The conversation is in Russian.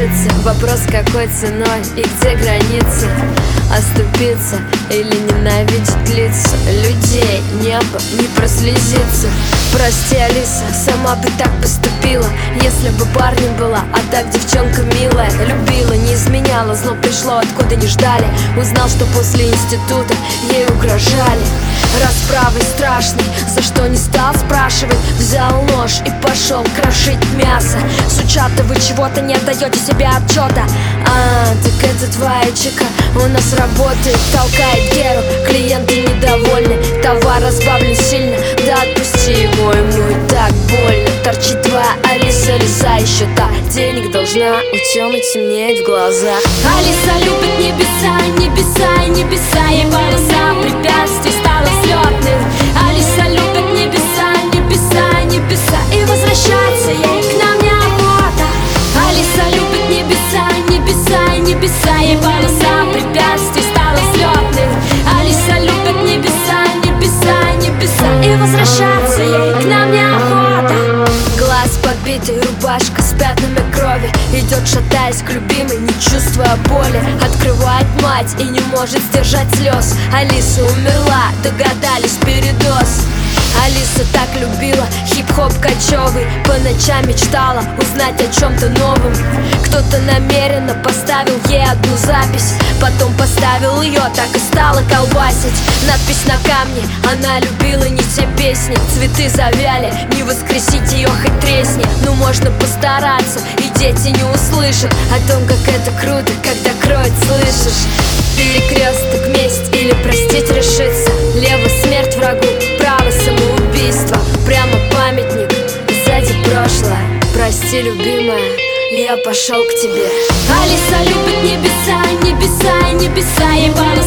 добиться. Вопрос, какой ценой и где границы. Оступиться или ненавидеть лица людей. Небо не прослезится. Прости, Алиса, сама бы так поступила, если бы парнем была, а так девчонка милая. Любила, не изменяла, зло пришло откуда не ждали. Узнал, что после института ей угрожали расправой страшной, за что не стал спрашивать. Взял нож и пошел крошить мясо. Сучата, вы чего-то не отдаете себе отчета. Так это твоя чека у нас работает. Толкает Геру, клиенты недовольны. Товар разбавлен сильно, да отпусти его, ему и так больно. Торчит твоя Алиса, лиса еще та. Денег должна, у Тёмы темнеет в глазах. Алиса любит небеса, небеса и небеса. Ей полоса препятствий стала взлетным. Алиса любит небеса, небеса, небеса. И возвращаться ей к нам неохота. Алиса любит небеса, небеса и небеса. Ей полоса препятствий стала взлетным. Алиса любит небеса, небеса, небеса. И возвращаться ей к нам неохота. Глаз подбитый, рубашка с пятнами крови. Идет, шатаясь к любимой, не чувствуя боли. Открывает мать и не может сдержать слез. Алиса умерла, догадались, передоз. Алиса так любила хип-хоп кочевый. По ночам мечтала узнать о чем-то новом. Кто-то намеренно поставил ей одну запись, потом поставил ее, так и стала колбасить. Надпись на камне, она любила не те песни. Цветы завяли, не воскресить ее хоть тресни. Ну можно постараться, и дети не услышат о том, как это круто, когда кроет, слышишь? Перекресток, месть или простить решиться. Лево смерть врагу, право самоубийство. Прямо памятник, сзади прошлое. Прости, любимая, я пошел к тебе. Алиса любит небеса, небеса и небеса. Ей